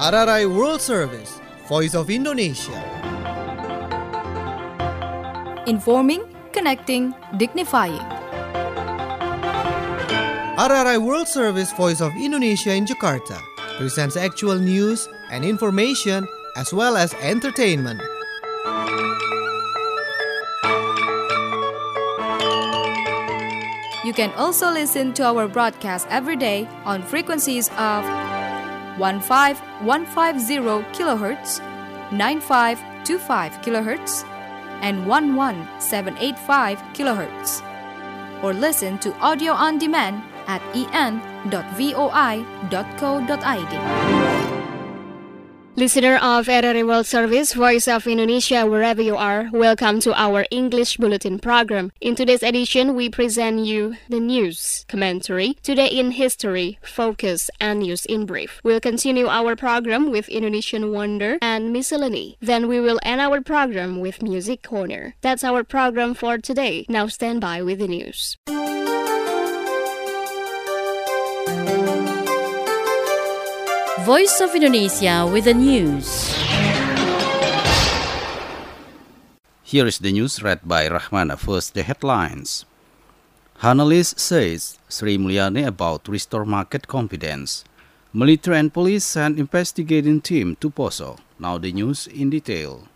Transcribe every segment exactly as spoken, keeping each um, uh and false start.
R R I World Service, Voice of Indonesia. Informing, connecting, dignifying. R R I World Service, Voice of Indonesia in Jakarta presents actual news and information as well as entertainment. You can also listen to our broadcast every day on frequencies of fifteen fifteen kilohertz, ninety-five twenty-five kilohertz, and eleven seven eighty-five kilohertz. Or listen to audio on demand at e n dot voi dot co dot i d. Listener of R R I World Service, Voice of Indonesia, wherever you are, welcome to our English Bulletin program. In today's edition, we present you the news, commentary, Today in History, Focus, and News in Brief. We'll continue our program with Indonesian Wonder and Miscellany. Then we will end our program with Music Corner. That's our program for today. Now stand by with the news. Voice of Indonesia with the news. Here is the news read by Rahmana. First, the headlines. Analyst says Sri Mulyani about restore market confidence. Military and police send investigating team to Poso. Now the news in detail.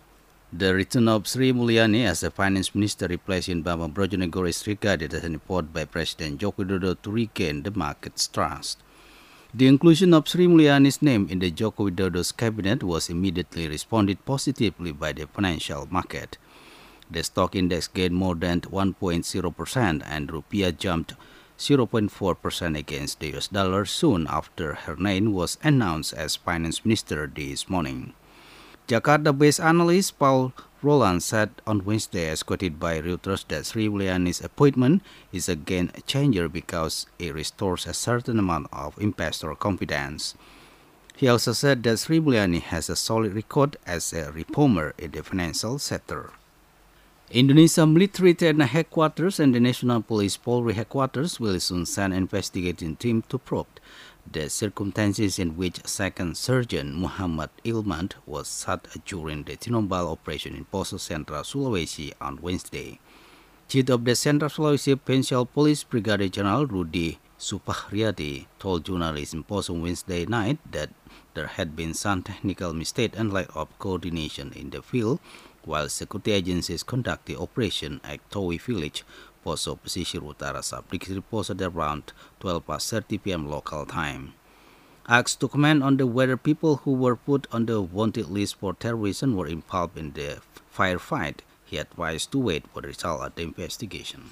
The return of Sri Mulyani as the finance minister replacing Bambang Brojonegoro is regarded as an effort by President Joko Widodo to regain the market's trust. The inclusion of Sri Mulyani's name in the Joko Widodo's cabinet was immediately responded positively by the financial market. The stock index gained more than one point zero percent and rupiah jumped zero point four percent against the U S dollar soon after her name was announced as finance minister this morning. Jakarta-based analyst Paul Roland said on Wednesday, as quoted by Reuters, that Sri Mulyani's appointment is a game changer because it restores a certain amount of investor confidence. He also said that Sri Mulyani has a solid record as a reformer in the financial sector. Indonesia military Tena headquarters and the National Police Polri headquarters will soon send an investigating team to probe the circumstances in which Second Sergeant Muhammad Ilman was shot during the Tinombala operation in Poso Central, Sulawesi on Wednesday. Chief of the Central Sulawesi Provincial Police Brigadier General Rudi Supahriadi told journalists in Poso Wednesday night that there had been some technical mistake and lack of coordination in the field while security agencies conduct the operation at Towi village, Poso Pesisir Utara Subdistrict reported around twelve past thirty p.m. local time. Asked to comment on the whether people who were put on the wanted list for terrorism were involved in the firefight, he advised to wait for the result of the investigation.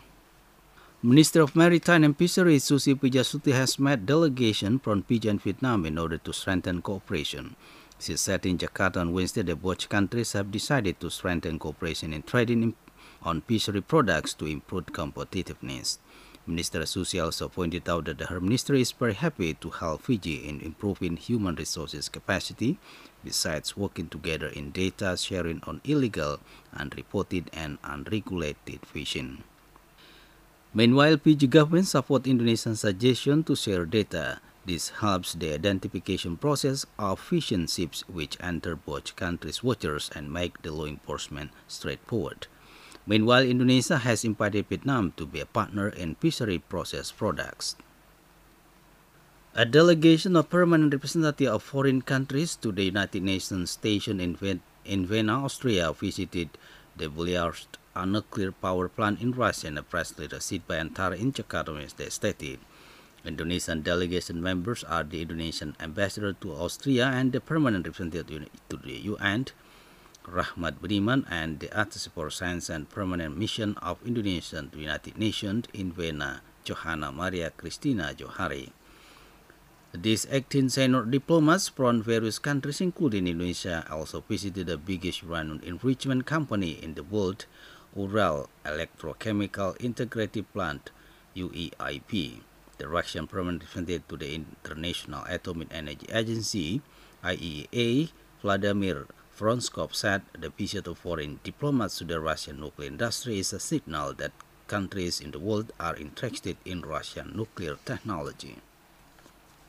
Minister of Maritime and Fisheries Susi Pujiastuti has met delegation from Fiji and Vietnam in order to strengthen cooperation. She said in Jakarta on Wednesday that both countries have decided to strengthen cooperation in trading in on fishery products to improve competitiveness. Minister Susi also pointed out that her ministry is very happy to help Fiji in improving human resources capacity, besides working together in data sharing on illegal, unreported and unregulated fishing. Meanwhile, Fiji government supports Indonesia's suggestion to share data. This helps the identification process of fishing ships which enter both countries' waters and make the law enforcement straightforward. Meanwhile, Indonesia has invited Vietnam to be a partner in fishery processed products. A delegation of permanent representatives of foreign countries to the United Nations station in, Ven- in Vienna, Austria, visited the Belarus nuclear power plant in Russia, and a press release received by Antara in Jakarta Wednesday stated. Indonesian delegation members are the Indonesian ambassador to Austria and the permanent representative to the U N, Rahmat Budiman, and the Attaché for Science and Permanent Mission of Indonesia to the United Nations in Vienna, Johanna Maria Cristina Johari. These eighteen senior diplomats from various countries, including Indonesia, also visited the biggest uranium enrichment company in the world, Ural Electrochemical Integrated Plant, U E I P. The Russian permanent representative to the International Atomic Energy Agency, I A E A, Vladimir Voronskov, said the visit of foreign diplomats to the Russian nuclear industry is a signal that countries in the world are interested in Russian nuclear technology.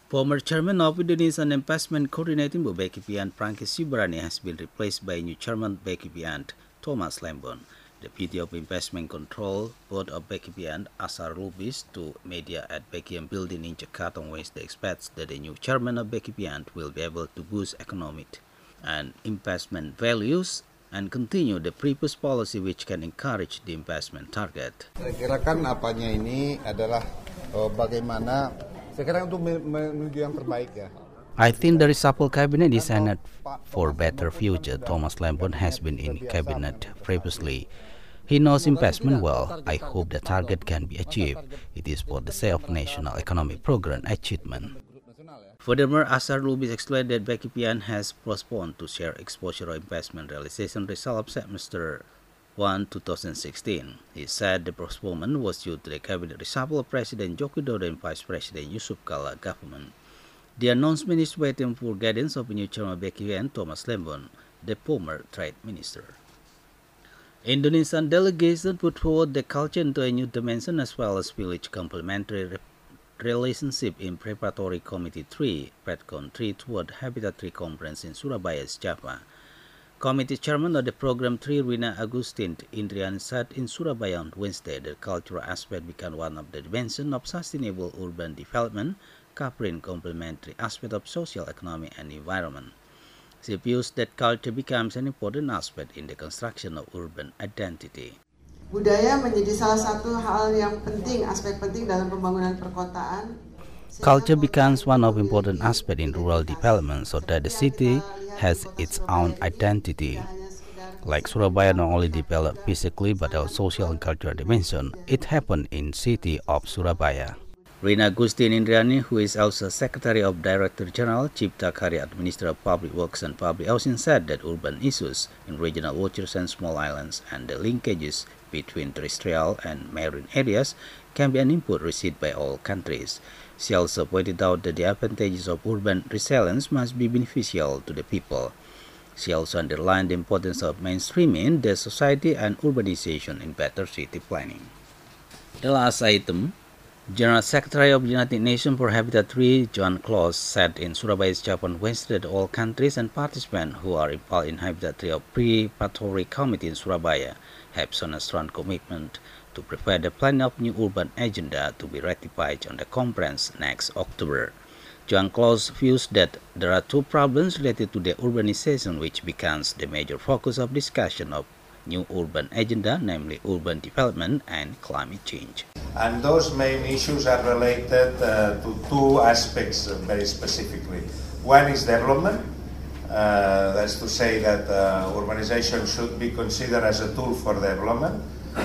Former chairman of Indonesian Investment Coordinating Board B K P N Prangkis Yubrani has been replaced by new chairman B K P N Thomas Lembon. Deputy of Investment Control Board of B K P N Asar Lubis to media at B K M Building in Jakarta on Wednesday expects that the new chairman of B K P N will be able to boost economic and investment values and continue the previous policy which can encourage the investment target. Saya kira kan apanya ini adalah oh, bagaimana sekarang untuk menuju yang terbaik ya. I think the reshuffle cabinet is headed for better future. Thomas Lembon has been in cabinet previously. He knows investment well. I hope the target can be achieved. It is for the sake of national economic program achievement. Furthermore, Asar Lubis explained that B K P N has postponed to share exposure of investment realization results at Semester one twenty sixteen. He said the postponement was due to the cabinet reshuffle of President Joko Widodo and Vice President Yusuf Kala government. The announcement is waiting for guidance of new chairman of B K P N Thomas Lembon, the former trade minister. Indonesian delegation put forward the culture into a new dimension as well as village complementary re relationship in Preparatory Committee three, PREDCON three, toward Habitat three Conference in Surabaya, Java. Committee chairman of the program three, Rina Agustin Indrian, said in Surabaya on Wednesday that cultural aspect became one of the dimensions of sustainable urban development, covering complementary aspects of social, economy, and environment. She views that culture becomes an important aspect in the construction of urban identity. Budaya menjadi salah satu hal yang penting, aspek penting dalam pembangunan perkotaan. Culture becomes one of important aspects in rural development so that the city has its own identity. Like Surabaya not only developed physically but also social and cultural dimension, it happened in city of Surabaya. Rina Agustin Indriani, who is also Secretary of Director General Cipta Karya Administrator of Public Works and Public Housing, said that urban issues in regional waters and small islands and the linkages between terrestrial and marine areas can be an input received by all countries. She also pointed out that the advantages of urban resilience must be beneficial to the people. She also underlined the importance of mainstreaming the society and urbanization in better city planning. The last item, General Secretary of the United Nations for Habitat three, Joan Claus, said in Surabaya, Java on Wednesday that all countries and participants who are involved in Habitat three of Preparatory Committee in Surabaya have shown a strong commitment to prepare the planning of new urban agenda to be ratified on the conference next October. Joan Claus views that there are two problems related to the urbanization which becomes the major focus of discussion of new urban agenda, namely urban development and climate change. And those main issues are related uh, to two aspects uh, very specifically. One is development, uh, that's to say that uh, urbanization should be considered as a tool for development.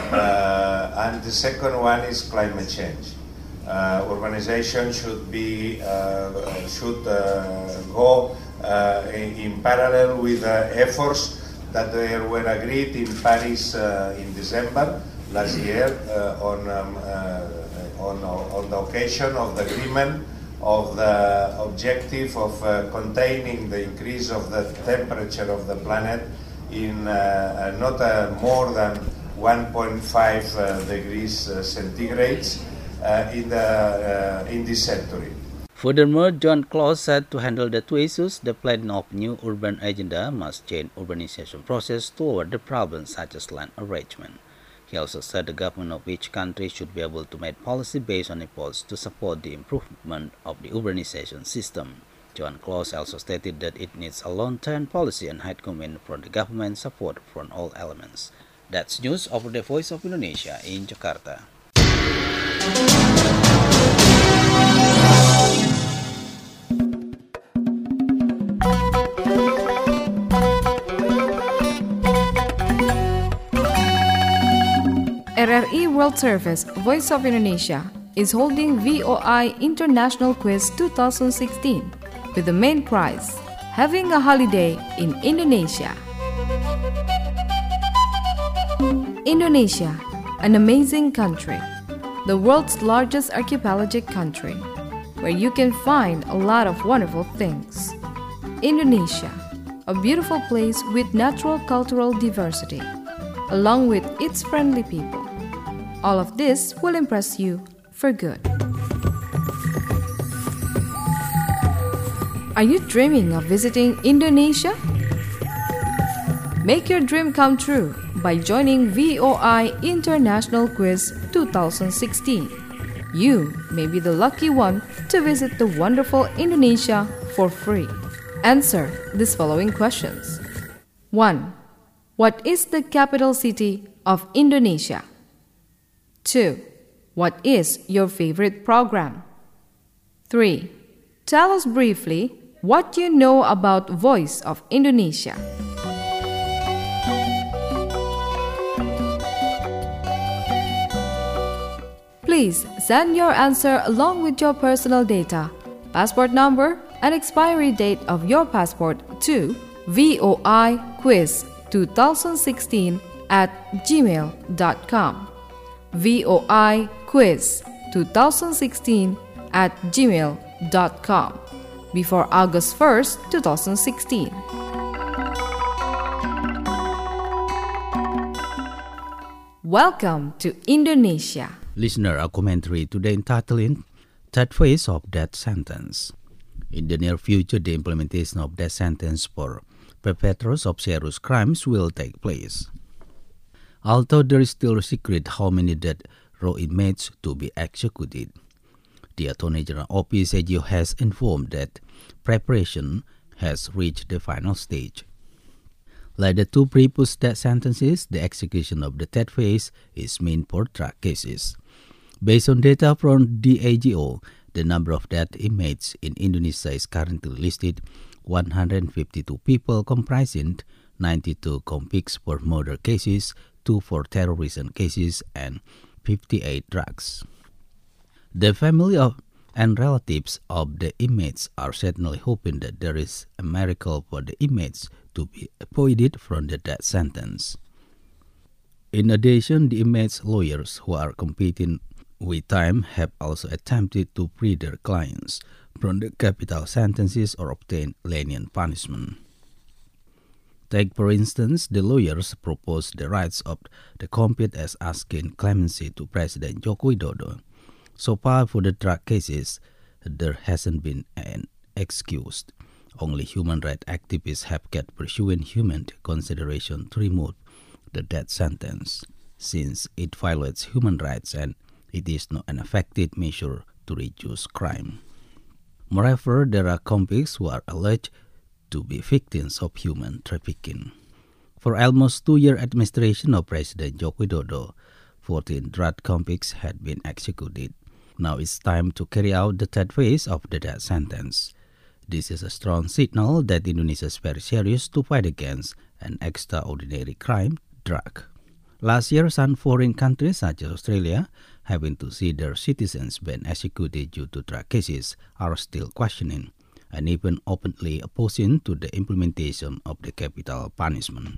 Uh, and the second one is climate change. Uh, urbanization should be uh, should uh, go uh, in, in parallel with uh, efforts that were agreed in Paris uh, in December last year uh, on, um, uh, on on the occasion of the agreement of the objective of uh, containing the increase of the temperature of the planet in uh, not uh, more than one point five uh, degrees uh, centigrade uh, in the uh, in this century. Furthermore, Joan Claus said to handle the two issues, the planning of new urban agenda must change urbanization process toward the problems such as land arrangement. He also said the government of each country should be able to make policy based on efforts to support the improvement of the urbanization system. Joan Claus also stated that it needs a long-term policy and high commitment from the government support from all elements. That's news over the Voice of Indonesia in Jakarta. R R I World Service Voice of Indonesia is holding V O I International Quiz twenty sixteen with the main prize, Having a Holiday in Indonesia. Indonesia, an amazing country, the world's largest archipelagic country, where you can find a lot of wonderful things. Indonesia, a beautiful place with natural cultural diversity, along with its friendly people. All of this will impress you for good. Are you dreaming of visiting Indonesia? Make your dream come true by joining V O I International Quiz twenty sixteen. You may be the lucky one to visit the wonderful Indonesia for free. Answer these following questions. one. What is the capital city of Indonesia? two. What is your favorite program? three. Tell us briefly what you know about Voice of Indonesia. Please send your answer along with your personal data, passport number, and expiry date of your passport to voiquiz twenty sixteen at gmail dot com. voiquiz twenty sixteen at gmail dot com before August first, twenty sixteen. Welcome to Indonesia. Listener, a commentary today entitled Third Phase of Death Sentence. In the near future, the implementation of death sentence for perpetrators of serious crimes will take place. Although there is still a secret how many death row inmates to be executed, the Attorney General Office A G O has informed that preparation has reached the final stage. Like the two previous death sentences, the execution of the third phase is meant for drug cases. Based on data from the A G O, the number of death inmates in Indonesia is currently listed one hundred fifty-two people, comprising ninety-two convicts for murder cases, two for terrorism cases, and fifty-eight drugs. The family of and relatives of the inmates are certainly hoping that there is a miracle for the inmates to be avoided from the death sentence. In addition, the inmates' lawyers who are competing with time have also attempted to free their clients from the capital sentences or obtain lenient punishment. Take, for instance, the lawyers propose the rights of the compete as asking clemency to President Joko Widodo. So far, for the drug cases, there hasn't been an excuse. Only human rights activists have kept pursuing human consideration to remove the death sentence, since it violates human rights and it is not an effective measure to reduce crime. Moreover, there are convicts who are alleged to be victims of human trafficking. For almost two-year administration of President Joko Widodo, fourteen drug convicts had been executed. Now it's time to carry out the third phase of the death sentence. This is a strong signal that Indonesia is very serious to fight against an extraordinary crime, drug. Last year, some foreign countries such as Australia, having to see their citizens being executed due to drug cases, are still questioning and even openly opposing to the implementation of the capital punishment.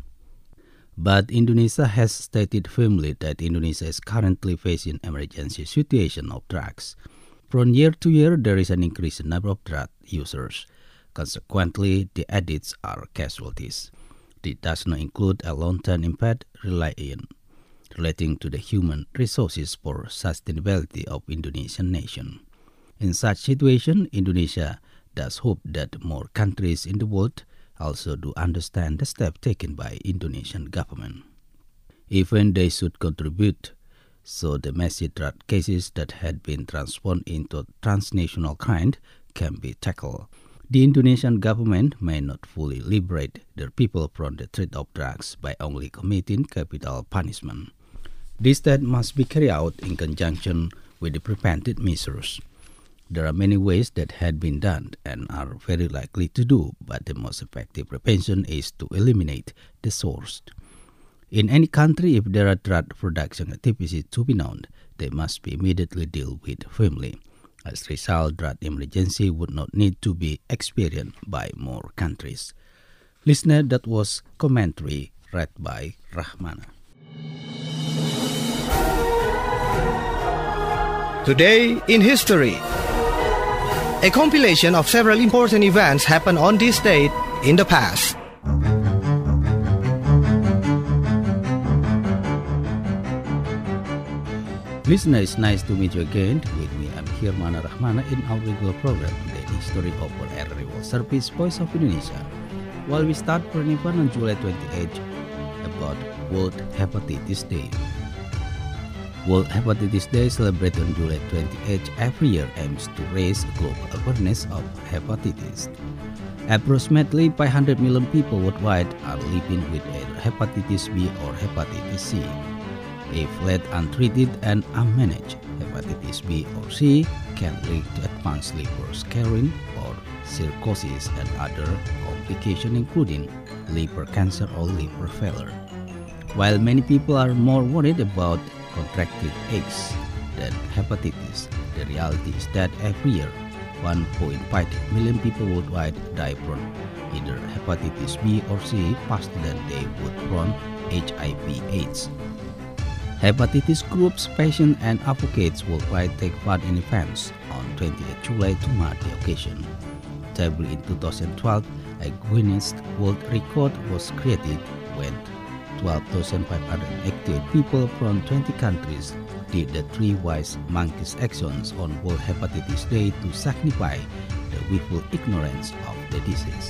But Indonesia has stated firmly that Indonesia is currently facing an emergency situation of drugs. From year to year, there is an increasing number of drug users. Consequently, the addicts are casualties. This does not include a long-term impact relating, relating to the human resources for sustainability of Indonesian nation. In such situation, Indonesia does hope that more countries in the world also do understand the step taken by Indonesian government. Even they should contribute so the massive drug cases that had been transformed into transnational crime can be tackled. The Indonesian government may not fully liberate their people from the threat of drugs by only committing capital punishment. This step must be carried out in conjunction with the preventive measures. There are many ways that had been done and are very likely to do, but the most effective prevention is to eliminate the source. In any country, if there are drug production activities to be known, they must be immediately dealt with firmly. As a result, drug emergency would not need to be experienced by more countries. Listener, that was commentary read by Rahmana. Today in History. A compilation of several important events happened on this date in the past. Listener, it's nice to meet you again. With me, I'm Hirmana Rahmana in our regular program today, the history of our R R World Service, Voice of Indonesia. While we start for an event on July twenty-eighth about World Hepatitis Day. World Hepatitis Day, celebrated on July twenty-eighth every year, aims to raise global awareness of hepatitis. Approximately five hundred million people worldwide are living with either hepatitis B or hepatitis C. If left untreated and unmanaged, hepatitis B or C can lead to advanced liver scarring or cirrhosis and other complications including liver cancer or liver failure. While many people are more worried about contracting AIDS than hepatitis, the reality is that every year one point five million people worldwide die from either hepatitis B or C faster than they would from H I V AIDS. Hepatitis groups, patients, and advocates worldwide take part in events on twenty-eighth of July to mark the occasion. Notably, in two thousand twelve, a Guinness World Record was created when twelve thousand five hundred eighty-eight people from twenty countries did the three wise monkeys actions on World Hepatitis Day to signify the willful ignorance of the disease.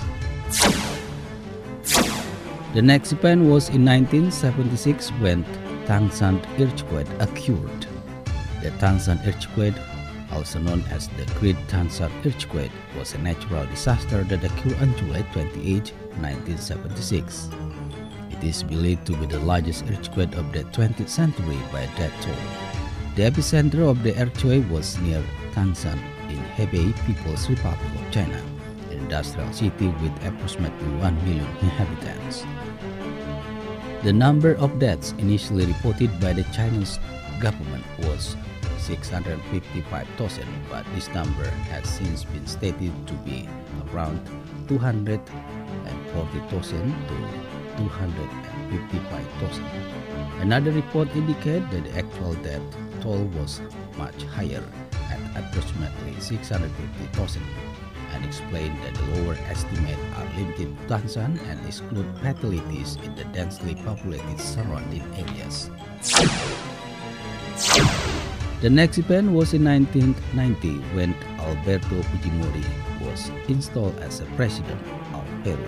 The next event was in nineteen seventy-six when Tangshan earthquake occurred. The Tangshan earthquake, also known as the Great Tangshan earthquake, was a natural disaster that occurred on July twenty-eighth, nineteen seventy-six. It is believed to be the largest earthquake of the twentieth century by death toll. The epicenter of the earthquake was near Tangshan in Hebei People's Republic of China, an industrial city with approximately one million inhabitants. The number of deaths initially reported by the Chinese government was six hundred fifty-five thousand, but this number has since been stated to be around two hundred forty thousand to two hundred fifty-five thousand. Another report indicated that the actual death toll was much higher at approximately six hundred fifty thousand, and explained that the lower estimate are limited to Tangshan and exclude fatalities in the densely populated surrounding areas. The next event was in nineteen ninety when Alberto Fujimori was installed as a president of Peru.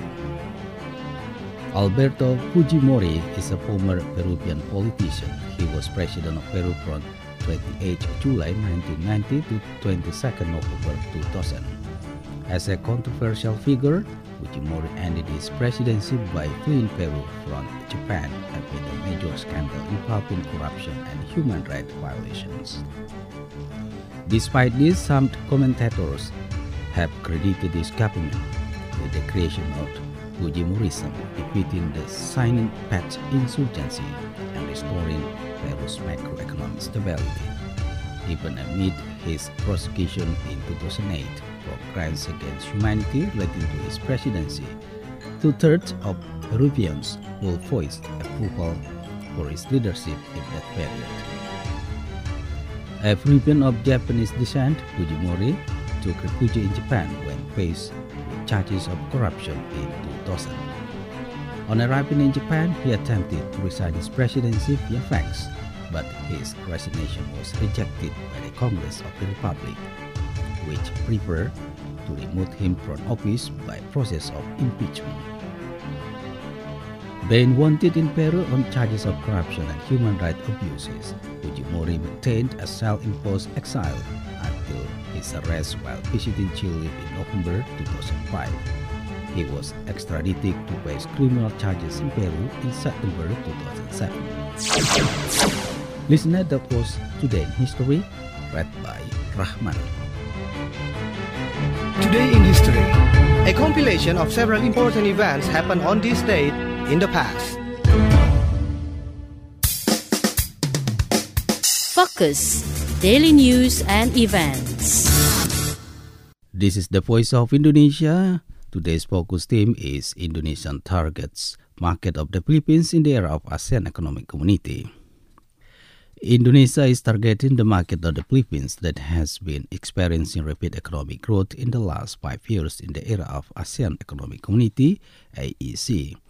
Alberto Fujimori is a former Peruvian politician. He was president of Peru from twenty-eighth of July nineteen ninety to twenty-second of November two thousand. As a controversial figure, Fujimori ended his presidency by fleeing Peru from Japan amid a major scandal involving corruption and human rights violations. Despite this, some commentators have credited his government with the creation of Fujimorism, defeating the signing patch insurgency and restoring Peru's macroeconomic stability. Even amid his prosecution in two thousand eight for crimes against humanity relating to his presidency, two-thirds of Peruvians will voice approval for his leadership in that period. A Peruvian of Japanese descent, Fujimori took refuge in Japan when faced with charges of corruption in two thousand. On arriving in Japan, he attempted to resign his presidency via fax, but his resignation was rejected by the Congress of the Republic, which preferred to remove him from office by process of impeachment. Being wanted in Peru on charges of corruption and human rights abuses, Fujimori maintained a self-imposed exile until his arrest while visiting Chile in November two thousand five. He was extradited to face criminal charges in Peru in September two thousand seven. Listener, that was Today in History, read by Rahman. Today in History, a compilation of several important events happened on this date in the past. Focus Daily News and Events. This is the Voice of Indonesia. Today's focus theme is Indonesian targets market of the Philippines in the era of ASEAN Economic Community. Indonesia is targeting the market of the Philippines that has been experiencing rapid economic growth in the last five years in the era of ASEAN Economic Community, A E C.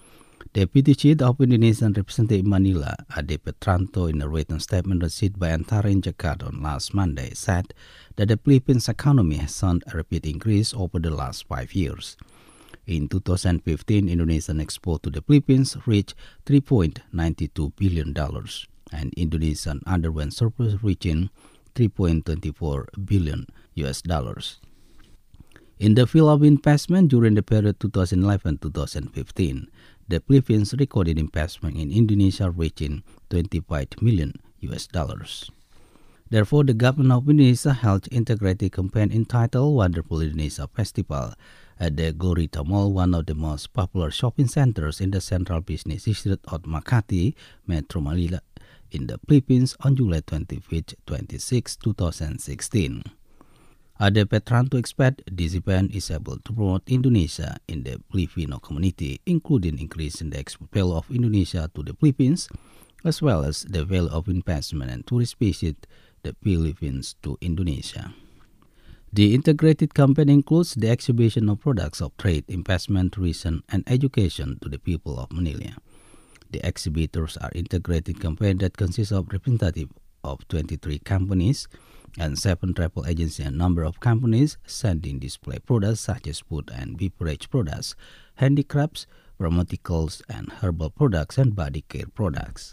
Deputy Chief of Indonesian Representative in Manila, Ade Petranto, in a written statement received by Antara in Jakarta on last Monday, said that the Philippines economy has shown a rapid increase over the last five years. In two thousand fifteen, Indonesian export to the Philippines reached three point nine two billion dollars, and Indonesia underwent surplus reaching three point two four billion U S dollars. In the field of investment during the period two thousand eleven to two thousand fifteen, the Philippines recorded investment in Indonesia reaching twenty-five million U S dollars. Therefore, the government of Indonesia held integrated campaign entitled Wonderful Indonesia Festival at the Glorita Mall, one of the most popular shopping centers in the central business district of Makati, Metro Manila, in the Philippines on July twenty-fifth to twenty-sixth, two thousand sixteen. Ade Petranto expect this event is able to promote Indonesia in the Filipino community, including increasing the export value of Indonesia to the Philippines, as well as the value of investment and tourist visit the Philippines to Indonesia. The integrated campaign includes the exhibition of products of trade, investment, tourism, and education to the people of Manila. The exhibitors are integrated campaign that consists of representatives of twenty-three companies and seven travel agencies and number of companies sending display products such as food and beverage products, handicrafts, pharmaceuticals, and herbal products and body care products.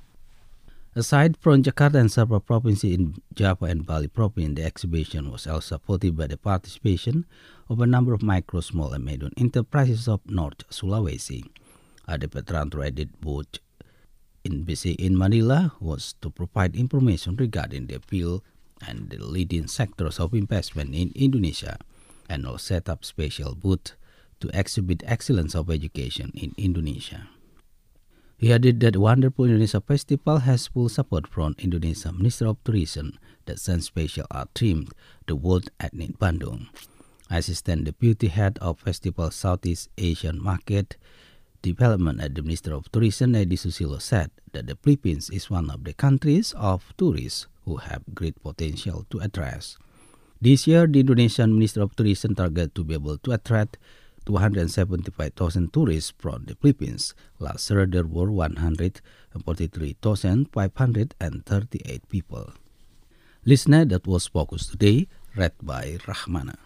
Aside from Jakarta and several provinces in Java and Bali province, the exhibition was also supported by the participation of a number of micro, small, and medium enterprises of North Sulawesi. Ade Petranto added both in B C in Manila was to provide information regarding the field and the leading sectors of investment in Indonesia, and will set up special booth to exhibit excellence of education in Indonesia. He added that Wonderful Indonesia Festival has full support from Indonesia Minister of Tourism that sends special art themed the World Ethnic Bandung. Assistant Deputy Head of Festival Southeast Asian Market Development at the Minister of Tourism, Edi Susilo, said that the Philippines is one of the countries of tourists who have great potential to address. This year, the Indonesian Minister of Tourism targeted to be able to attract two hundred seventy-five thousand tourists from the Philippines. Last year, there were one hundred forty-three thousand five hundred thirty-eight people. Listener, that was Focus Today, read by Rahmana.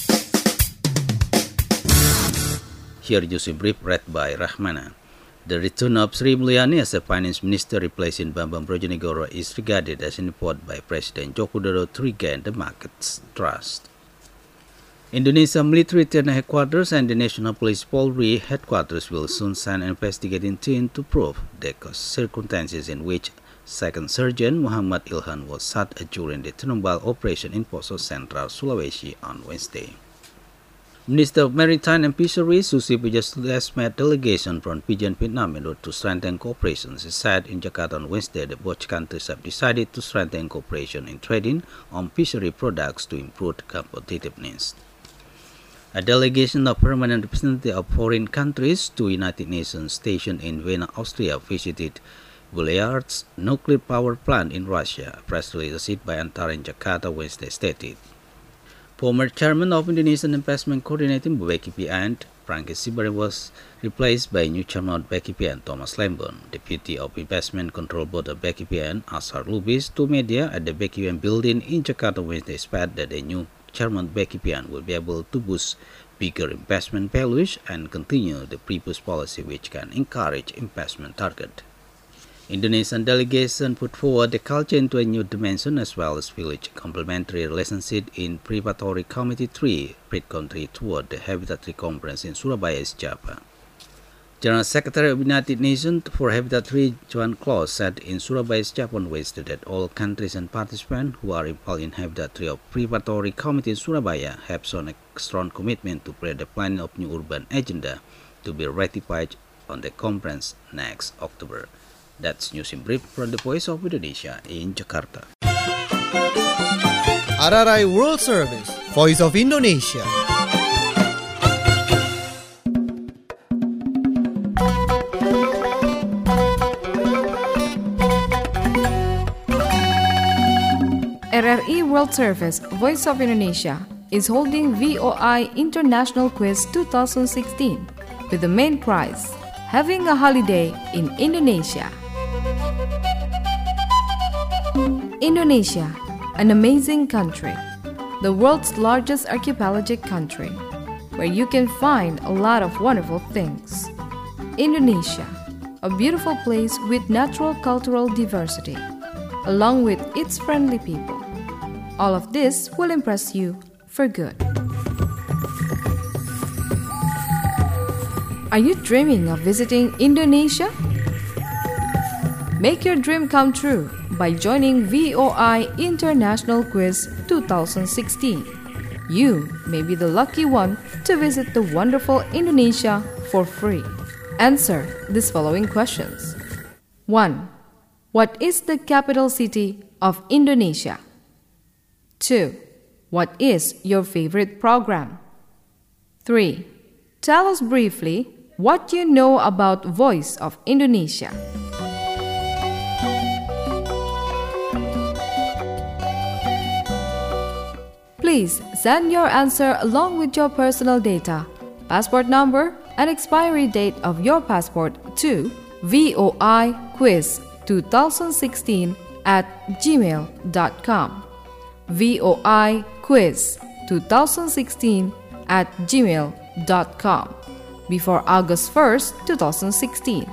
Here is a brief read by Rahmana. The return of Sri Mulyani as a finance minister replacing Bambang Brojonegoro is regarded as an effort by President Joko Widodo to regain the market's trust. Indonesia military Tni headquarters and the National Police Polri headquarters will soon send an investigating team to prove the circumstances in which Second Sergeant Muhammad Ilhan was shot during the Tinombala operation in Poso Central, Sulawesi on Wednesday. Minister of Maritime and Fisheries Susi Pujiastuti met delegation from Fiji and Vietnam in order to strengthen cooperation. She said in Jakarta on Wednesday that both countries have decided to strengthen cooperation in trading on fishery products to improve competitiveness. A delegation of permanent representatives of foreign countries to United Nations stationed in Vienna, Austria visited Belarus nuclear power plant in Russia. A press release issued by Antara in Jakarta Wednesday stated. Former chairman of Indonesian Investment Coordinating B K P N, Frankie Sibareng, was replaced by new chairman of B K P N, Thomas Lembon. Deputy of Investment Control Board of B K P N, Azhar Lubis, to media at the B K P N building in Jakarta Wednesday said that the new chairman of B K P N will be able to boost bigger investment values and continue the previous policy which can encourage investment target. Indonesian delegation put forward the culture into a new dimension as well as village complementary relationship in Preparatory Committee three, Pre-Country toward the Habitat three Conference in Surabaya, Java. General Secretary of United Nations for Habitat three, Joan Claus, said in Surabaya, Java on Wednesday that all countries and participants who are involved in Habitat three of Preparatory Committee in Surabaya have shown a strong commitment to play the planning of new urban agenda to be ratified on the conference next October. That's news in brief from the Voice of Indonesia in Jakarta. R R I World Service, Voice of Indonesia. R R I World Service, Voice of Indonesia, is holding V O I International Quiz twenty sixteen with the main prize having a holiday in Indonesia. Indonesia, an amazing country, the world's largest archipelagic country, where you can find a lot of wonderful things. Indonesia, a beautiful place with natural cultural diversity, along with its friendly people. All of this will impress you for good. Are you dreaming of visiting Indonesia? Make your dream come true by joining V O I International Quiz twenty sixteen. You may be the lucky one to visit the wonderful Indonesia for free. Answer these following questions. one. What is the capital city of Indonesia? two. What is your favorite program? three. Tell us briefly what you know about Voice of Indonesia. Please send your answer along with your personal data, passport number, and expiry date of your passport to voiquiz twenty sixteen at gmail dot com. voiquiz twenty sixteen at gmail dot com before August first, twenty sixteen.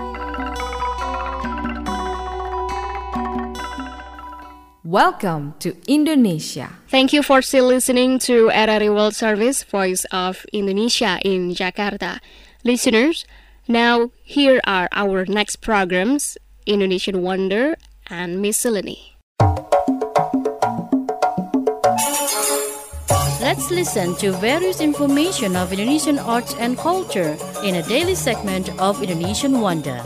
Welcome to Indonesia. Thank you for still listening to R R I World Service, Voice of Indonesia in Jakarta. Listeners, now here are our next programs, Indonesian Wonder and Miscellany. Let's listen to various information of Indonesian arts and culture in a daily segment of Indonesian Wonder.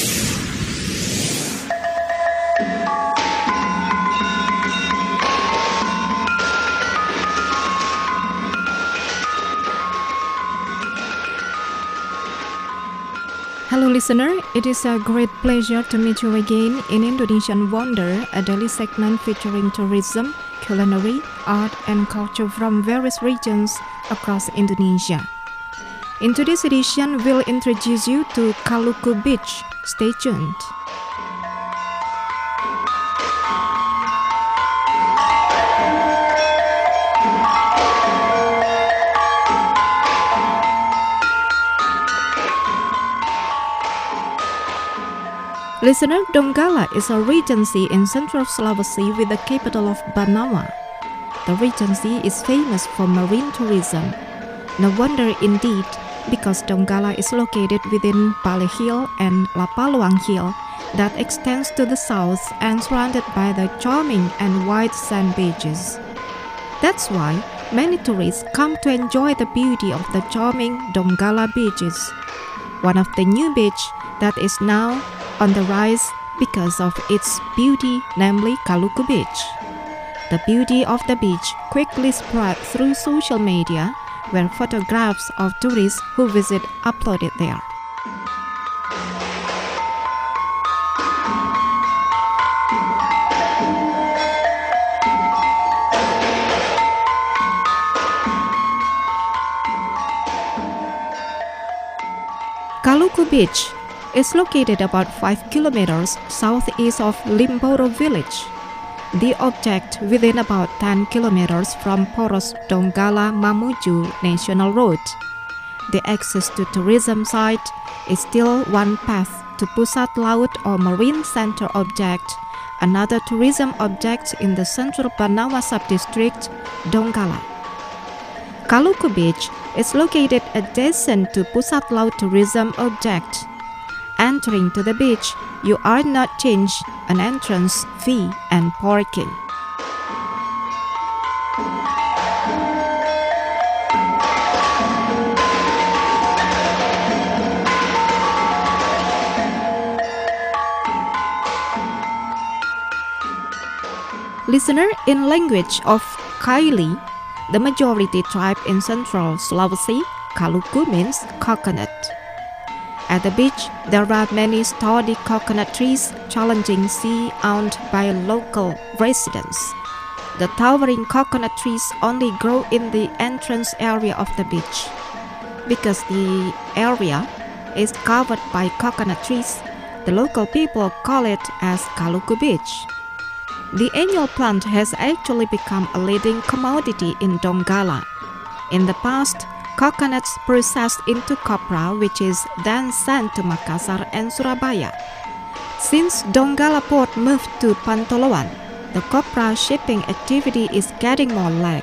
Hello listener, it is a great pleasure to meet you again in Indonesian Wonder, a daily segment featuring tourism, culinary, art and culture from various regions across Indonesia. In today's edition, we'll introduce you to Kaluku Beach. Stay tuned. Listener, Donggala is a regency in central Sulawesi with the capital of Banawa. The regency is famous for marine tourism. No wonder indeed, because Donggala is located within Pale Hill and Lapaluang Hill that extends to the south and surrounded by the charming and wide sand beaches. That's why many tourists come to enjoy the beauty of the charming Donggala beaches. One of the new beaches that is now on the rise because of its beauty, namely Kaluku Beach. The beauty of the beach quickly spread through social media, where photographs of tourists who visit uploaded there. Kaluku Beach is located about five kilometers southeast of Limboro village. The object within about ten kilometers from Poros Donggala Mamuju National Road. The access to tourism site is still one path to Pusat Laut or Marine Center object, another tourism object in the central Banawa sub-district, Donggala. Kaluku Beach is located adjacent to Pusat Laut tourism object. Entering to the beach, you are not charged an entrance fee and parking. Listener, in language of Kaili, the majority tribe in central Sulawesi, Kaluku means coconut. At the beach, there are many sturdy coconut trees challenging sea owned by local residents. The towering coconut trees only grow in the entrance area of the beach. Because the area is covered by coconut trees. The local people call it as Kaluku Beach. The annual plant has actually become a leading commodity in Donggala. In the past, coconuts processed into copra, which is then sent to Makassar and Surabaya. Since Donggala port moved to Pantoloan, the copra shipping activity is getting more lag.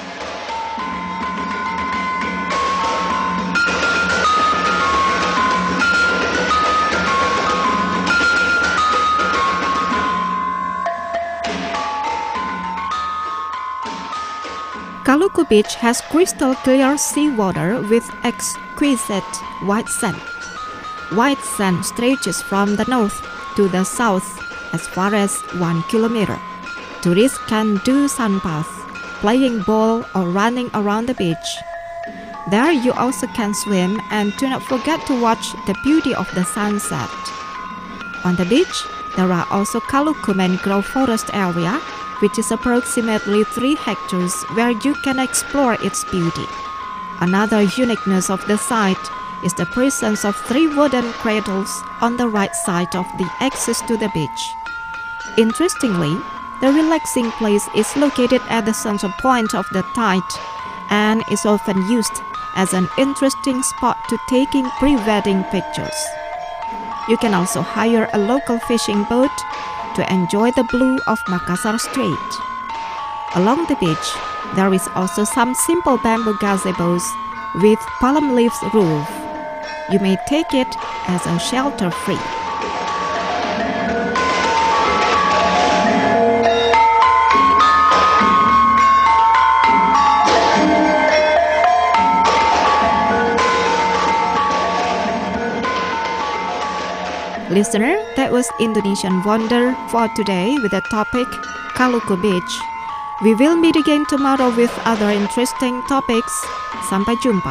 Kaluku Beach has crystal clear seawater with exquisite white sand. White sand stretches from the north to the south as far as one kilometer. Tourists can do sunbath, playing ball or running around the beach. There you also can swim, and do not forget to watch the beauty of the sunset. On the beach, there are also Kaluku mangrove forest area, which is approximately three hectares where you can explore its beauty. Another uniqueness of the site is the presence of three wooden cradles on the right side of the access to the beach. Interestingly, the relaxing place is located at the center point of the tide and is often used as an interesting spot to taking pre-wedding pictures. You can also hire a local fishing boat to enjoy the blue of Makassar Strait. Along the beach, there is also some simple bamboo gazebos with palm leaves roof. You may take it as a shelter-free. Listener, that was Indonesian Wonder for today with the topic Kaluku Beach. We will meet again tomorrow with other interesting topics. Sampai jumpa.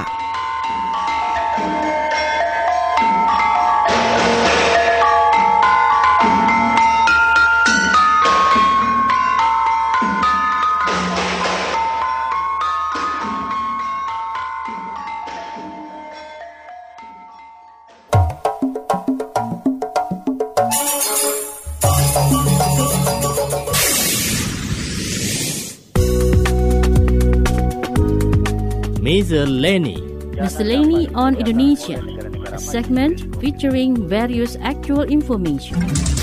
Miscellany. Miscellany on Indonesia, a segment featuring various actual information.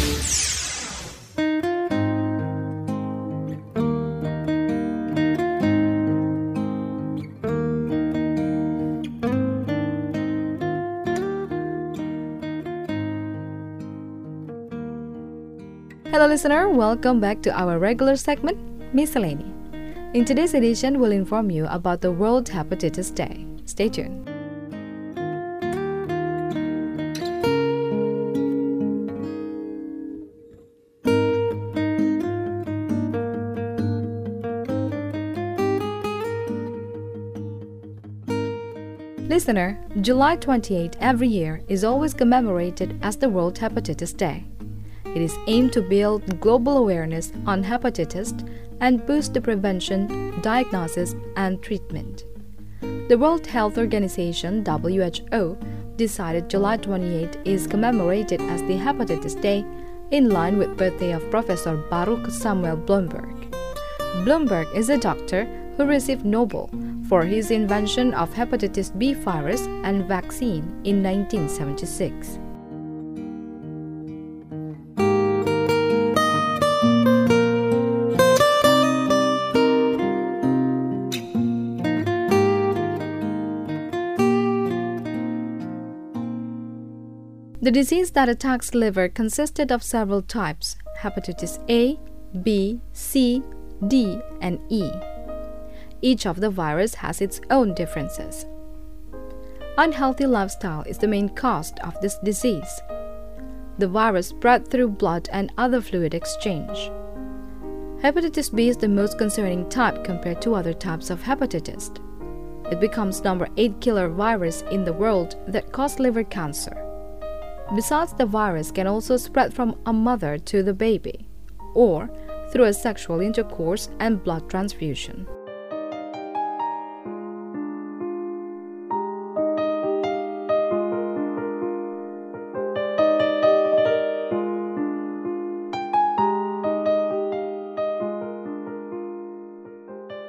Hello listener, welcome back to our regular segment, Miscellany. In today's edition, we'll inform you about the World Hepatitis Day. Stay tuned. Listener, July twenty-eighth every year is always commemorated as the World Hepatitis Day. It is aimed to build global awareness on hepatitis and boost the prevention, diagnosis, and treatment. The World Health Organization (W H O) decided July twenty-eighth is commemorated as the Hepatitis Day in line with birthday of Professor Baruch Samuel Blumberg. Blumberg is a doctor who received Nobel for his invention of hepatitis B virus and vaccine in nineteen seventy-six. The disease that attacks liver consisted of several types: hepatitis A, B, C, D, and E. Each of the virus has its own differences. Unhealthy lifestyle is the main cause of this disease. The virus spread through blood and other fluid exchange. Hepatitis B is the most concerning type compared to other types of hepatitis. It becomes number eight killer virus in the world that causes liver cancer. Besides, the virus can also spread from a mother to the baby, or through a sexual intercourse and blood transfusion.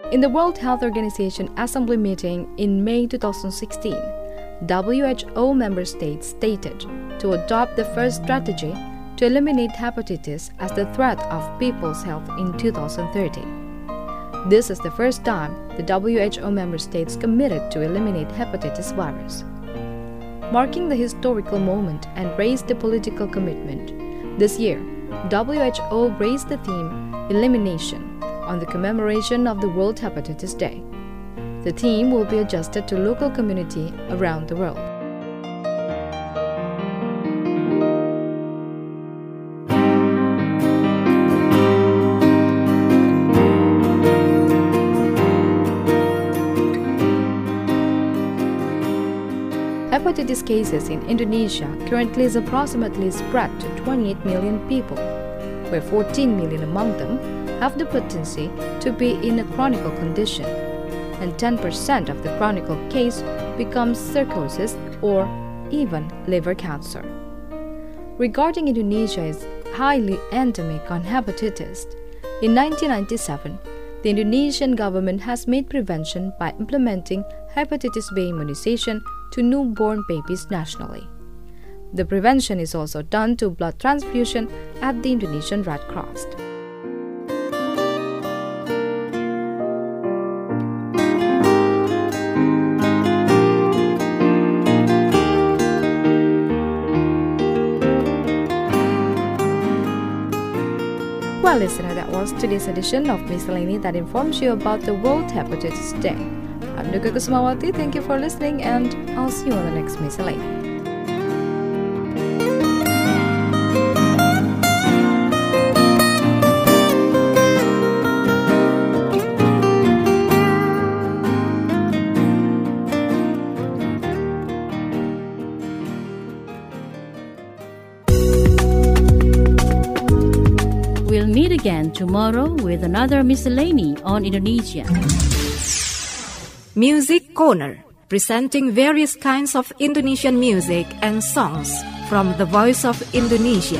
In the World Health Organization Assembly meeting in May two thousand sixteen, W H O member states stated to adopt the first strategy to eliminate hepatitis as the threat of people's health in two thousand thirty. This is the first time the W H O member states committed to eliminate hepatitis virus. Marking the historical moment and raised the political commitment, this year, W H O raised the theme Elimination on the commemoration of the World Hepatitis Day. The theme will be adjusted to local community around the world. Hepatitis cases in Indonesia currently is approximately spread to twenty-eight million people, where fourteen million among them have the potency to be in a chronic condition, and ten percent of the chronic case becomes cirrhosis or even liver cancer. Regarding Indonesia's highly endemic on hepatitis, in nineteen ninety-seven, the Indonesian government has made prevention by implementing hepatitis B immunization to newborn babies nationally. The prevention is also done to blood transfusion at the Indonesian Red Cross. Well, listener, that was today's edition of Miscellany that informs you about the World Hepatitis Day. I'm Nuka Kusumawati. Thank you for listening, and I'll see you on the next Miscellany. We'll meet again tomorrow with another Miscellany on Indonesia. Music Corner, presenting various kinds of Indonesian music and songs from the Voice of Indonesia.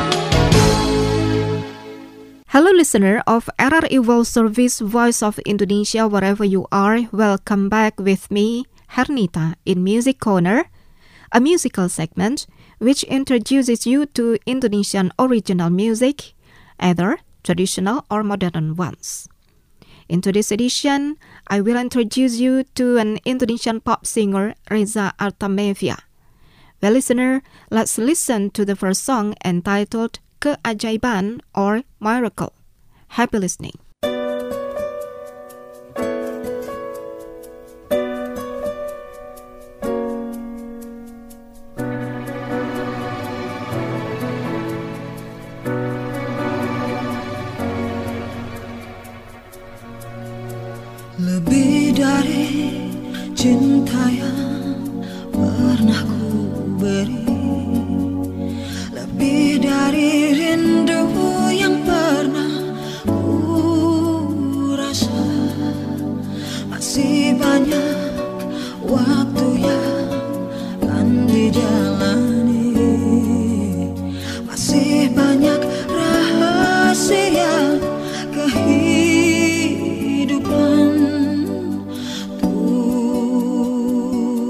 Hello listener of R R I World Service Voice of Indonesia, wherever you are, welcome back with me, Hernita, in Music Corner, a musical segment which introduces you to Indonesian original music, either traditional or modern ones. In today's edition, I will introduce you to an Indonesian pop singer, Reza Artamevia. Well, listener, let's listen to the first song entitled Keajaiban or Miracle. Happy listening. Lebih dari cinta yang pernah ku beri, lebih dari rindu yang pernah ku rasa, masih banyak waktu yang kan dijalani, masih banyak rahasia kehidupan.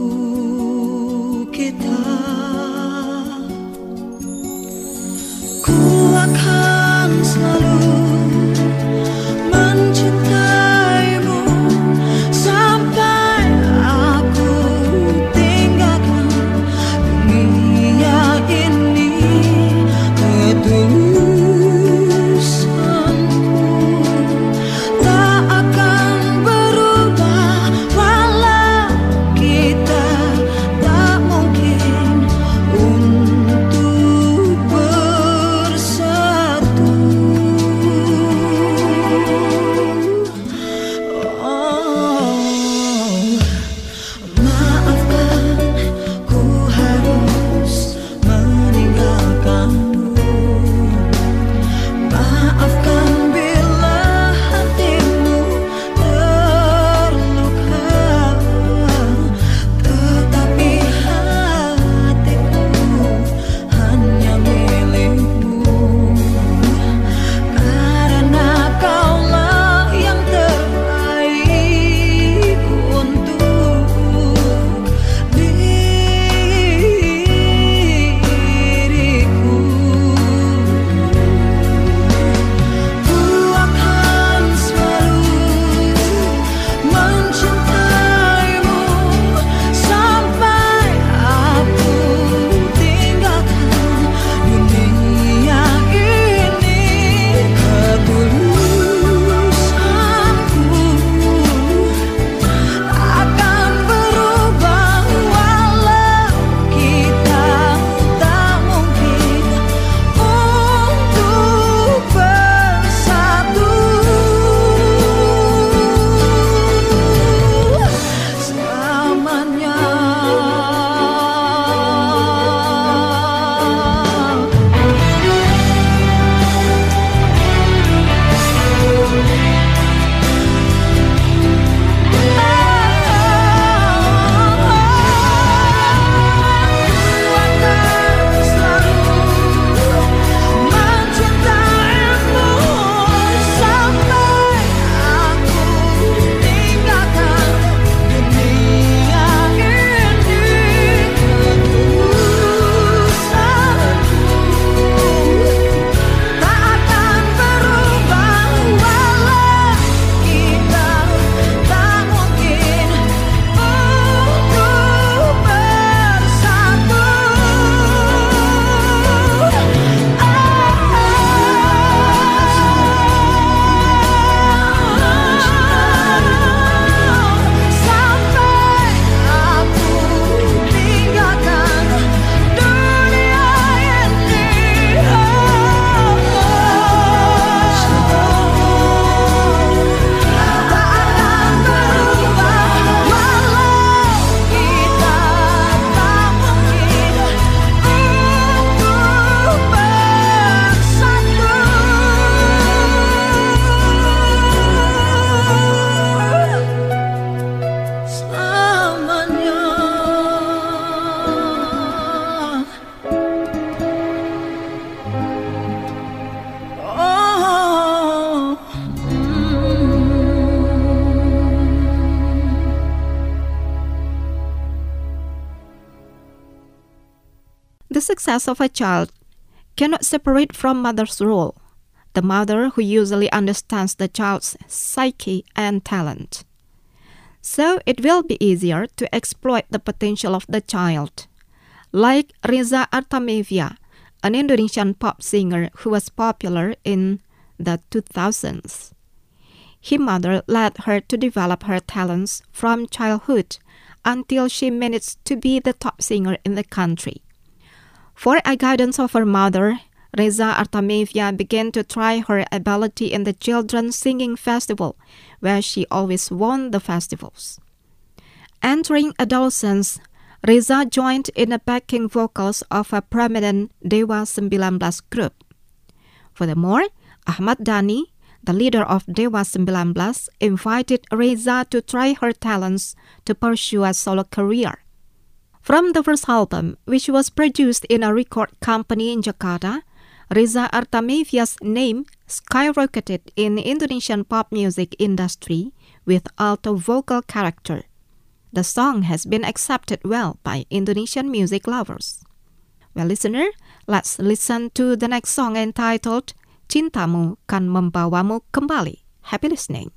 success of a child cannot separate from mother's role, the mother who usually understands the child's psyche and talent. So it will be easier to exploit the potential of the child. Like Reza Artamevia, an Indonesian pop singer who was popular in the two thousands. His mother led her to develop her talents from childhood until she managed to be the top singer in the country. For a guidance of her mother, Reza Artamevia began to try her ability in the Children's Singing Festival, where she always won the festivals. Entering adolescence, Reza joined in the backing vocals of a prominent Dewa sembilan belas group. Furthermore, Ahmad Dhani, the leader of Dewa sembilan belas, invited Reza to try her talents to pursue a solo career. From the first album, which was produced in a record company in Jakarta, Reza Artamevia's name skyrocketed in the Indonesian pop music industry with alto vocal character. The song has been accepted well by Indonesian music lovers. Well, listener, let's listen to the next song entitled Cintamu Kan Membawamu Kembali. Happy listening.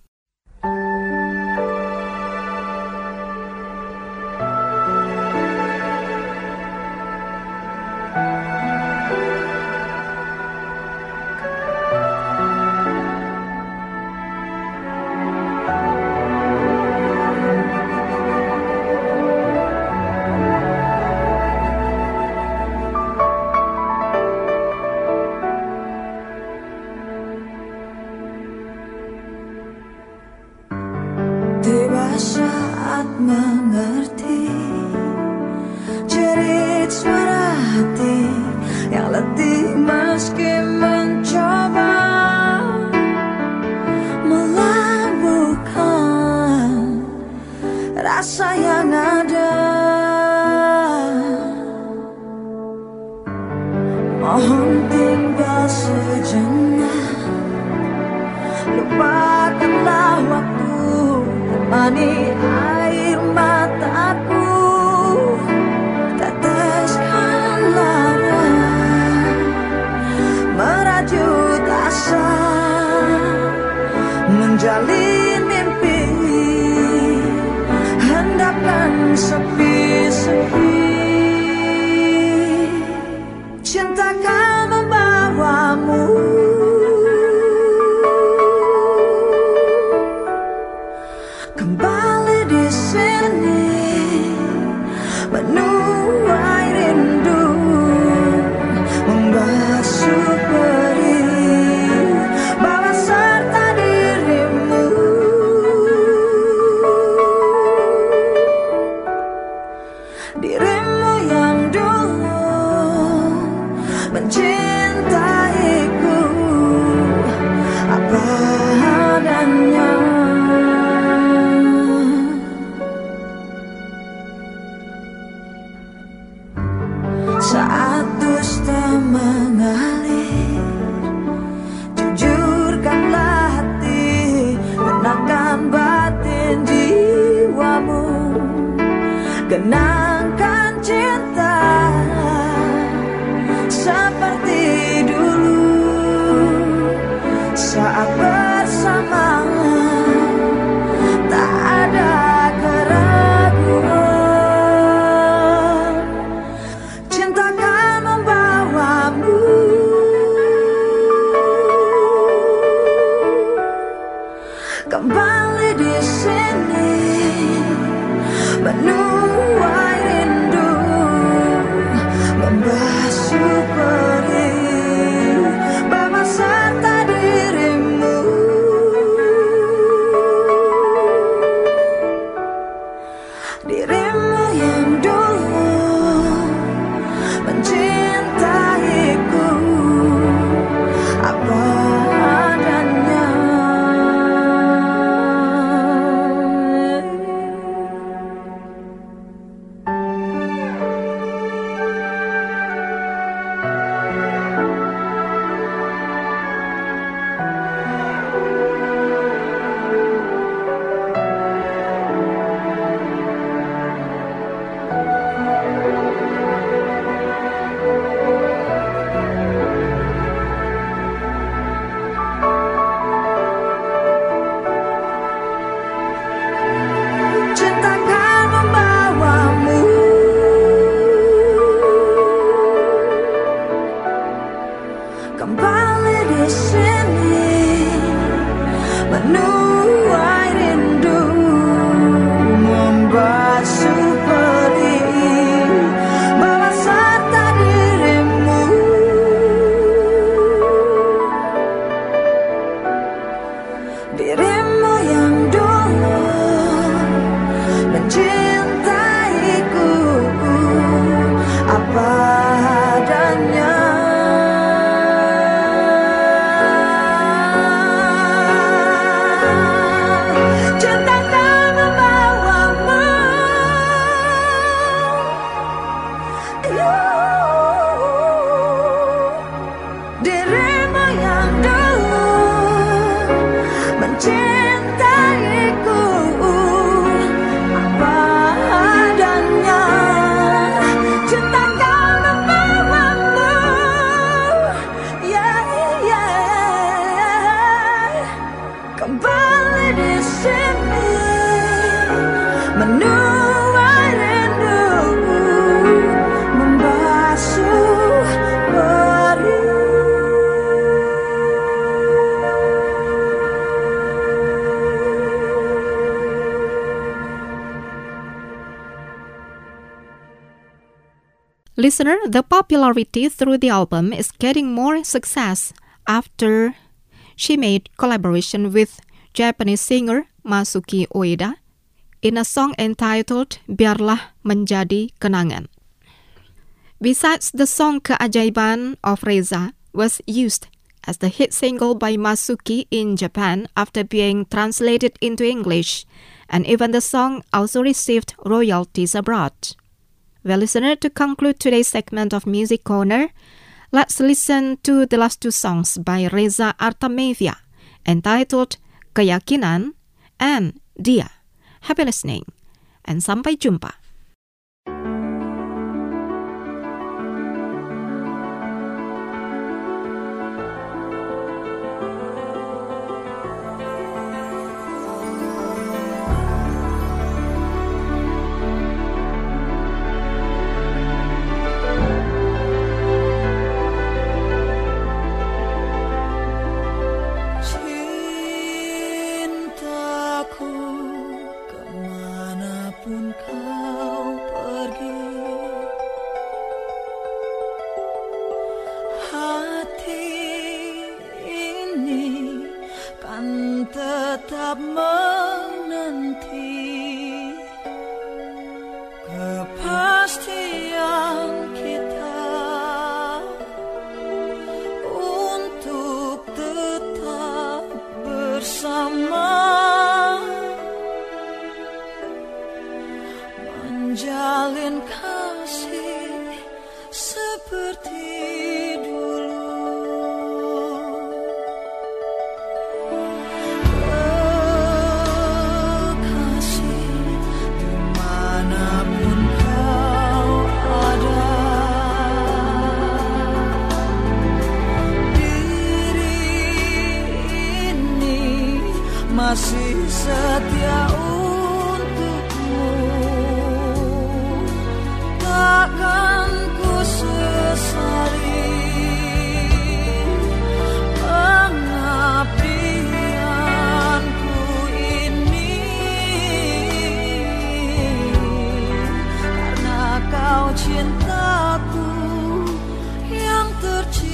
Tiba saat mengerti jerit suara hati yang letih meski mencoba melabuhkan rasa yang ada. Mohon tinggal sejenak, lupakanlah waktu temani air mataku, teteskan lara merajut asa, menjalin mimpi, hendapkan sepi-sepi. Cinta kan membawamu kembali di sini, menuai rindu, membasuh perih, bawa serta dirimu. Dirimu yang dulu mencintaiku apa adanya. Saat dusta mengalir, jujurkanlah hati, tenangkan batin jiwamu, kenangkan cinta seperti dulu. Saat bersama tak ada keraguan, cinta kan membawamu kembali di sini, menuai rindu, membasuh perih, bawa serta dirimu. Dirimu yang dulu mencintaiku apa adanya. menuai rindu, membasuh perih, bawa serta dirimu. Dirimu yang dulu mencintaiku apa adanya. Kembali di sini menuai rindu, membasuh perih. Listener, the popularity through the album is getting more success after she made collaboration with Japanese singer Masuki Ueda in a song entitled Biarlah Menjadi Kenangan. Besides, the song Keajaiban of Reza was used as the hit single by Masuki in Japan after being translated into English, and even the song also received royalties abroad. Well, listener, to conclude today's segment of Music Corner, let's listen to the last two songs by Reza Artamevia entitled Keyakinan and Dia. Happy listening and sampai jumpa. Tetap menanti kepastian kita untuk tetap bersama, menjalin kasih seperti masih setia untukmu, takkan ku sesali pengabdianku ini, karena kau cintaku yang tercinta.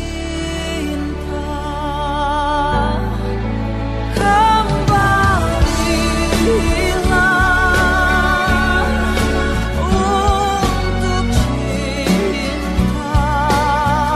Untuk cinta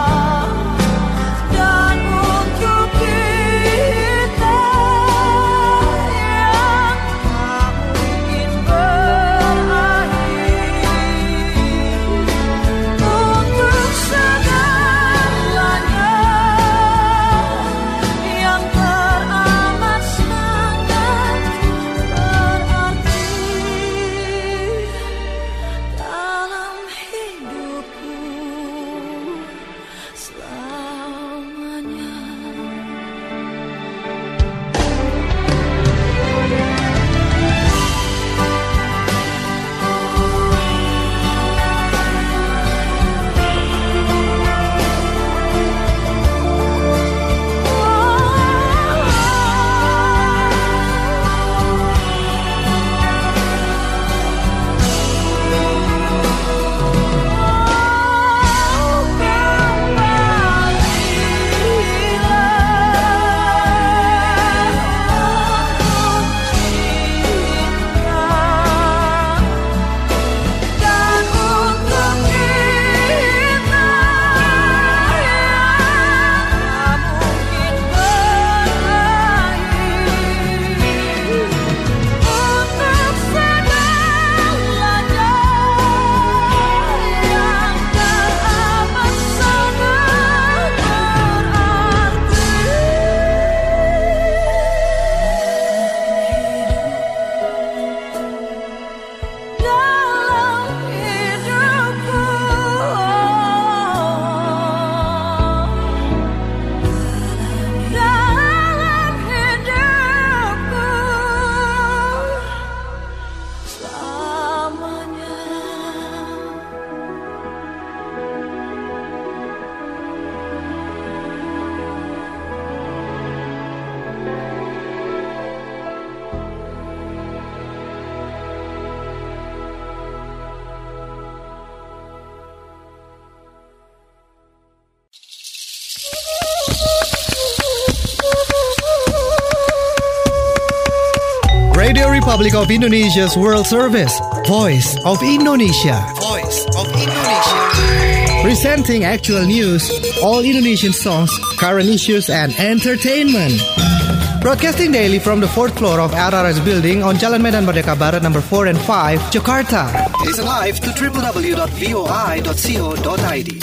Radio Republic of Indonesia's World Service, Voice of Indonesia. Voice of Indonesia. Presenting actual news, all Indonesian songs, current issues, and entertainment. Broadcasting daily from the fourth floor of R R S building on Jalan Medan Merdeka Barat number four and five, Jakarta. Listen live to w w w dot v o i dot co dot i d.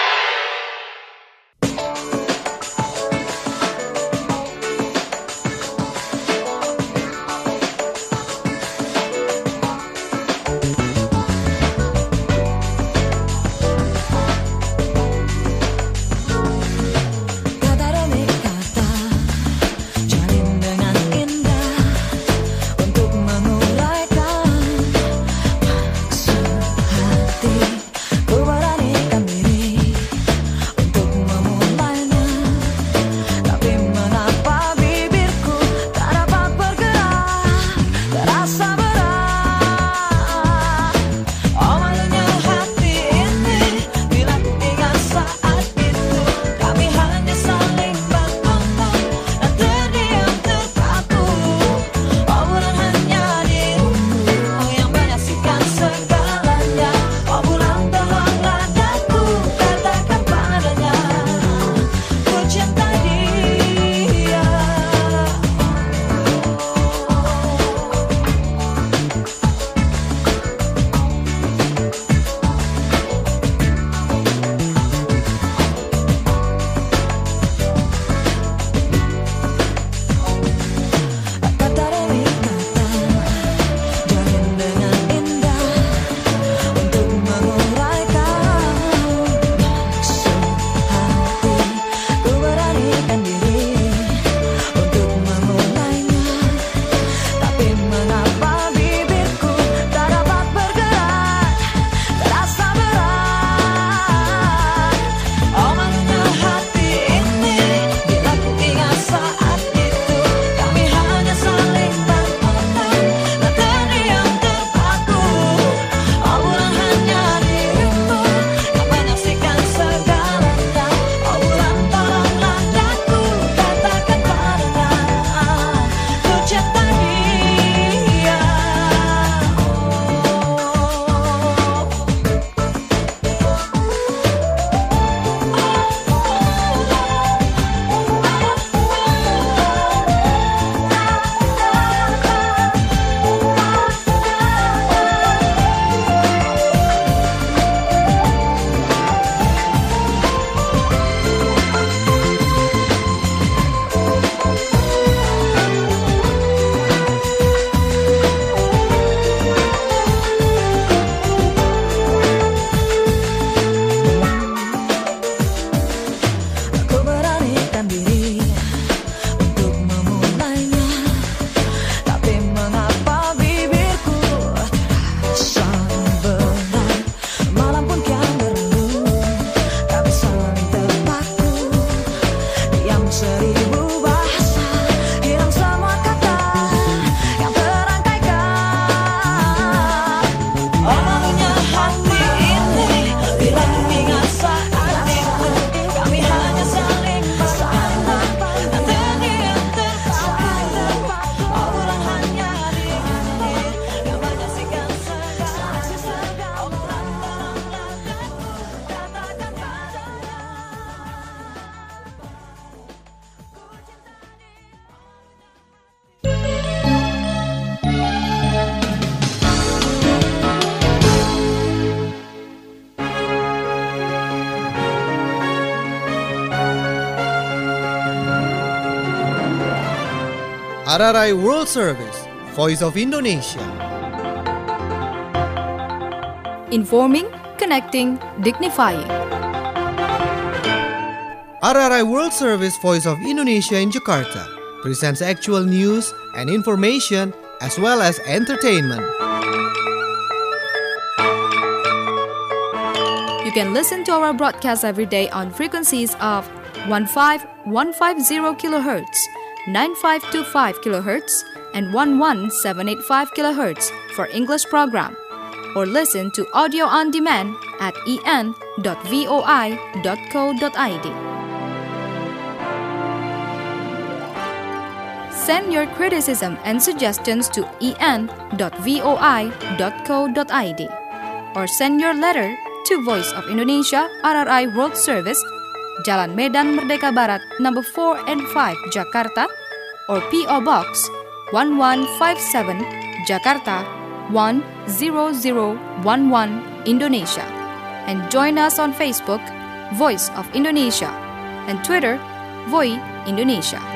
R R I World Service, Voice of Indonesia. Informing, connecting, dignifying. R R I World Service, Voice of Indonesia in Jakarta presents actual news and information as well as entertainment. You can listen to our broadcast every day on frequencies of fifteen fifty kilohertz, ninety-five twenty-five kilohertz, and eleven seven eighty-five kilohertz for English program, or listen to audio on demand at e n dot v o i dot co dot i d. Send your criticism and suggestions to e n dot voi dot co dot i d or send your letter to Voice of Indonesia R R I World Service, Jalan Medan Merdeka Barat, number four and five, Jakarta, or P O Box one one five seven, Jakarta one zero zero one one, Indonesia. And join us on Facebook, Voice of Indonesia, and Twitter, Voi Indonesia.